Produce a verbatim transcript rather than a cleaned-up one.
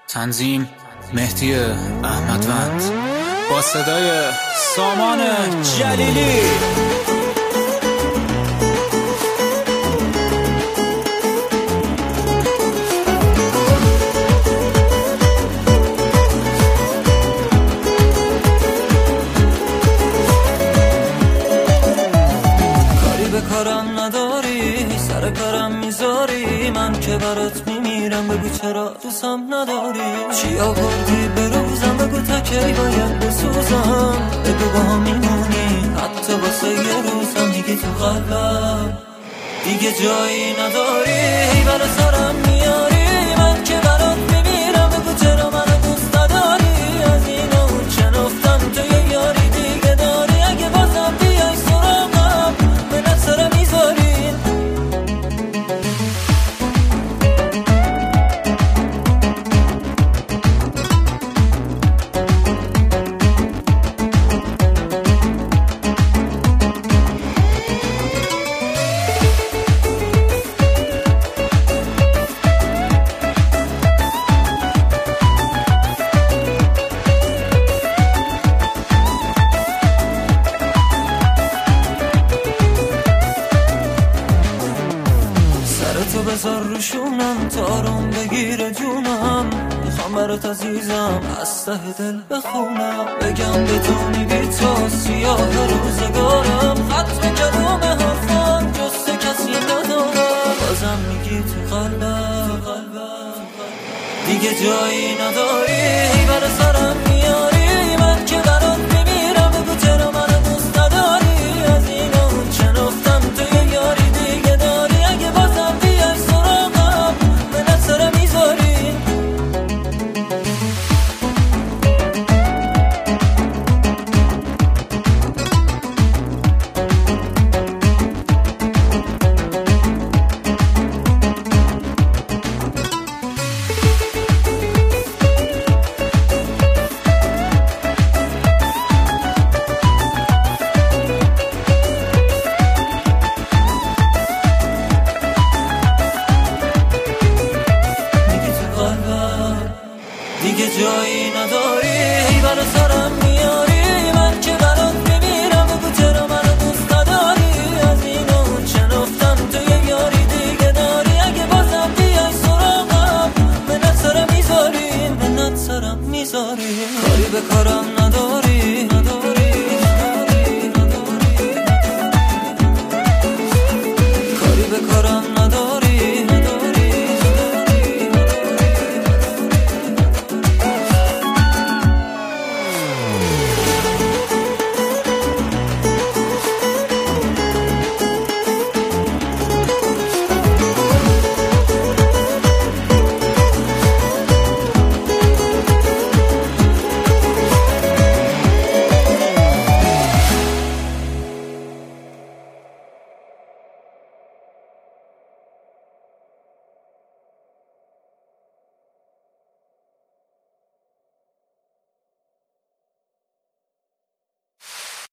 تنظیم مهدی احمدوند با صدای سامان جلیلی. کارم نداری، سر کارم میذاری، من که برات میمیرم، بگو چرا دوستم نداری. چی آوردی به روزم، بگو تا کی باید بسوزم، بگو با هم میمونی حتی واسه یه روزم. دیگه تو قلبم دیگه جایی نداری، برا سرم میاری، من که برات میمیرم، بگو چرا منو دوست نداری. از این اون شنفتم تو یه یاری دیگه داری، اگه بازم بیای سراغم به نظرم میذاری. تو بذار روشونم تا آروم بگیره جونم، میخوام برات عزیزم از ته دل بخونم، بگم بتونی بی تو سیاه روزگارم، ختم کلام حرفان جسته کسی ندارم. بازم میگی تو قلبم دیگه جایی نداری، برا سرم میاری، من که برات میمیرم، بگو چرا منو دوست نداری. از این اون شنفتم تو یه یاری دیگه داری، اگه بازم دیگه جایی نداری، برا سرم میاری، من که برات میمیرم، بگو چرا منو دوست نداری. از این اون شنفتم تو یه یاری دیگه داری، اگه بازم بیای سراغم منت سرم میذاری، منت سرم میذاری. کاری به کارم